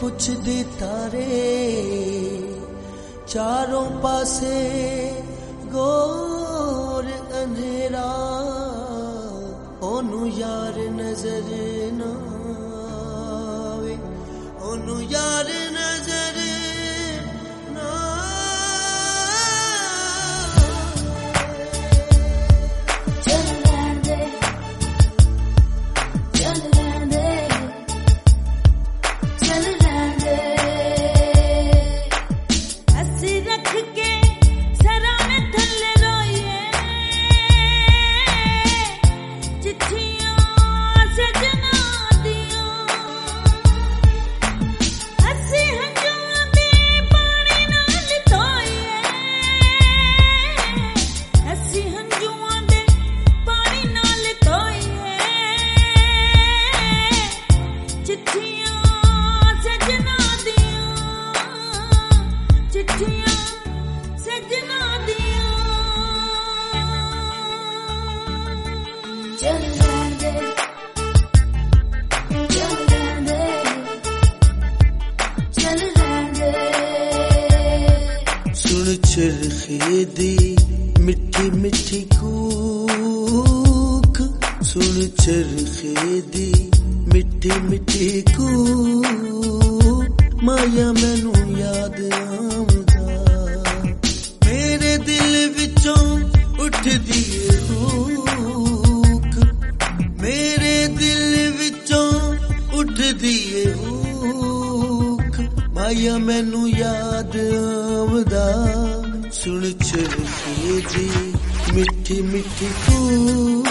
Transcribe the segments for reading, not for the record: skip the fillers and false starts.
पुछदे तारे चारों पासे गोर अंधेरा ओनू यार नजर ना आवे ओनू यार नजर ना चरखे दी मिठी मिठी कूक सुन चरखे दी मिठी मिठी कूक माया मैनू याद आउंदा मेरे दिल विचों उठदी हूक मेरे दिल विचों उठदी हूक माया मैनू याद आउंदा सुन चरखे दी मिठी मिठी कूक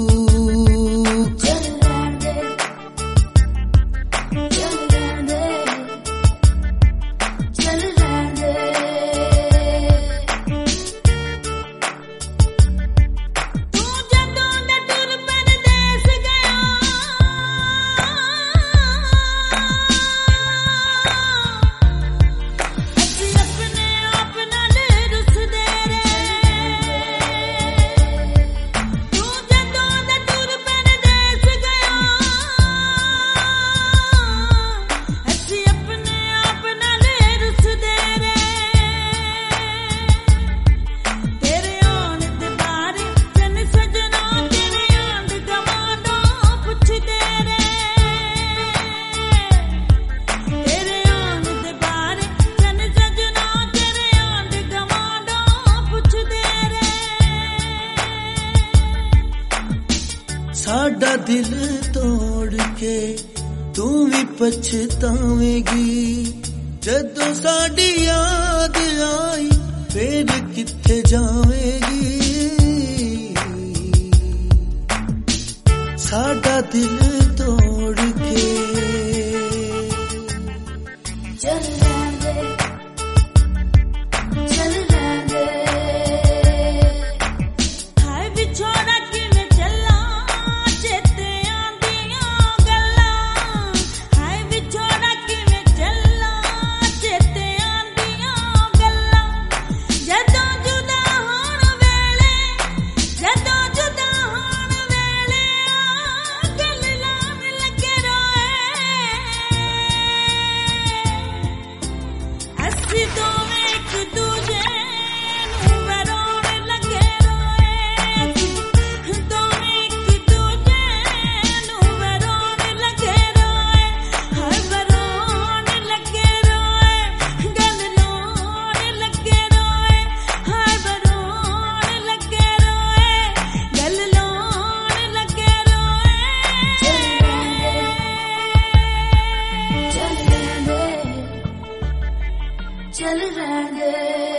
साडा दिल तोड़ के तू भी पछतावेगी जदों साडी याद आई फिर किथे जावेगी साडा दिल तोड़ के चल रहने दे